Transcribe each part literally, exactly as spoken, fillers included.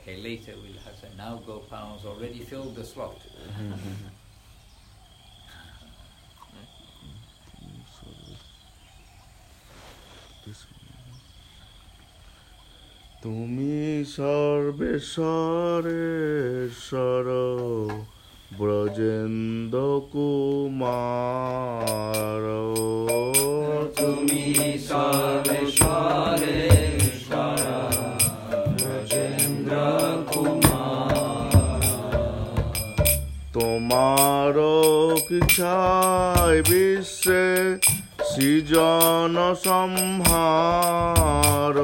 okay, later we'll have some. Now Gopal's already filled the slot. তুমি সর্বেশ্বরেশ্বর ব্রজেন্দ্র কুমার তুমি সর্বেশ্বরেশ্বর ব্রজেন্দ্র কুমার তোমার ইচ্ছায় বিশ্বে সৃজন সম্হার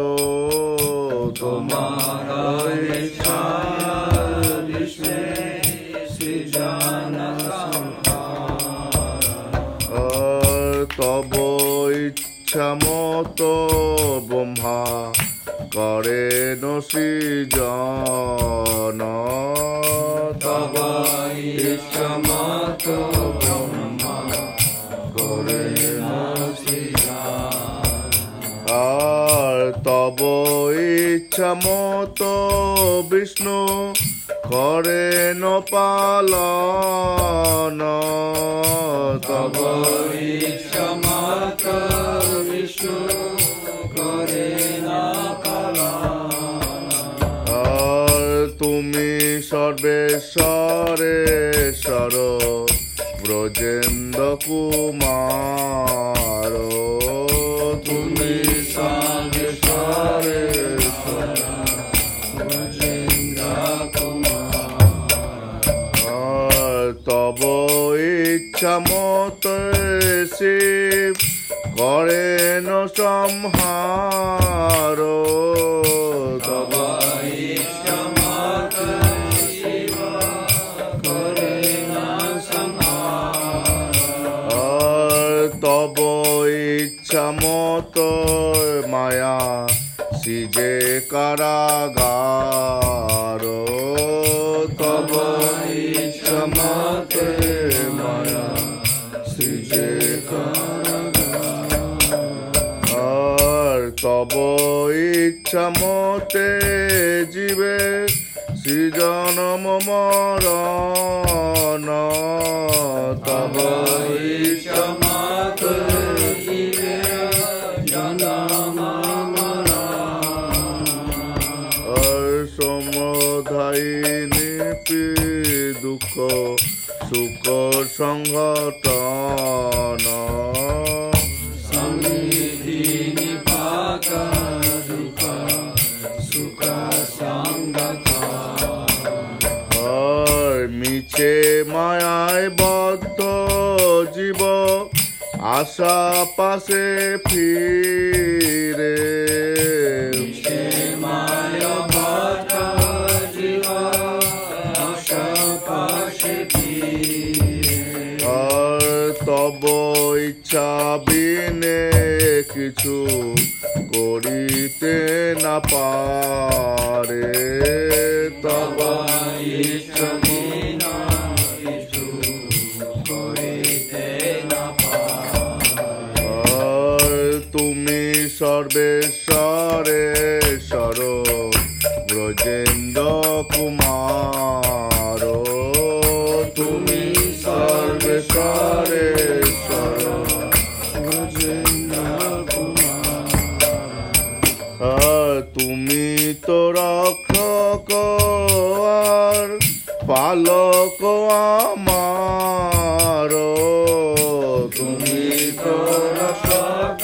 তোমার ইচ্ছায় বিশ্বে সৃজন সম্হার তব ইচ্ছা মত ব্রহ্মা করেন সৃজন তব ইচ্ছা মত ব্রহ্মা করেন সৃজন আর তব ইচ্ছা মত বিষ্ণু করেন পালন তব ইচ্ছা মত বিষ্ণু করেন পালন আর তুমি সর্বেশ্বরেশ্বর ব্রজেন্দ্র কুমার তুমি সর্বেশ্বরেশ্বর ব্রজেন্দ্র কুমার তব ইচ্ছা মত শিব করেন সংহার তব ইচ্ছা মত শিব করেন সংহার তব ইচ্ছা মত মায়া সিজে কারাগার তব ইচ্ছা মত মায়া সিজে কারাগার তব ইচ্ছা মতে জীবে সৃজন মরণ তব ইচ্ছা মত জীবে জনম সমধায়িনী দুঃখ সুখ সংঘটন সমৃদ্ধি পাক দুঃখ সুখ সংগঠন মিছে মায়ায় বদ্ধ জীব আশা পাশে ফিরে মায়া বদ্ধ জীব আশা পাশে আর তব ইচ্ছা বিনে কিছু করিতে না পারে তব ইচ্ছা বিনা কিছু করিতে না পারে তুমি সর্বেশ্বরেশ্বর ব্রজেন্দ্র কুমার তুমি সর্বেশ্বরেশ্বর ব্রজেন্দ্র কুমার তুমি তো রক্ষক আর পালক আমার তুমি তো রক্ষক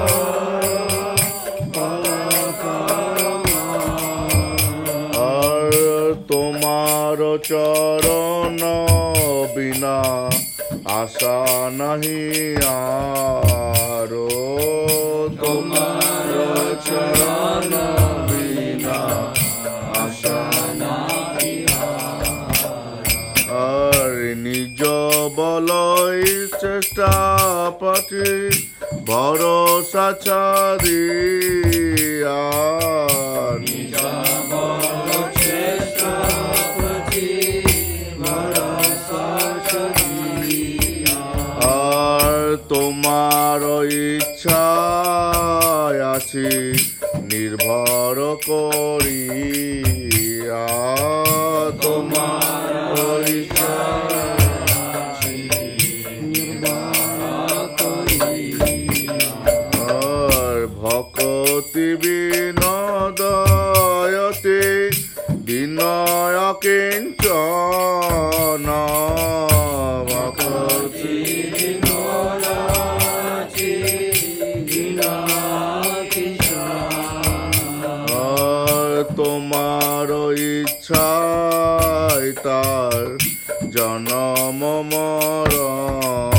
আর তোমার চরণ বিনা আশা নাহি আর তোমার চরণ বিনা আশা নাহি আর নিজ বলয় চেষ্টা পাঠি ভরসা ছাড়িয়া নিজ বল চেষ্টা পাঠি ভরসা ছাড়িয়া আর তোমার ইচ্ছা আছি নির্ভর করি তোমার ইচ্ছা ভকতি বিনোদয়তে বিনয় কিঞ্চন ভকতি তোমার ইচ্ছায় তার জনম মরণ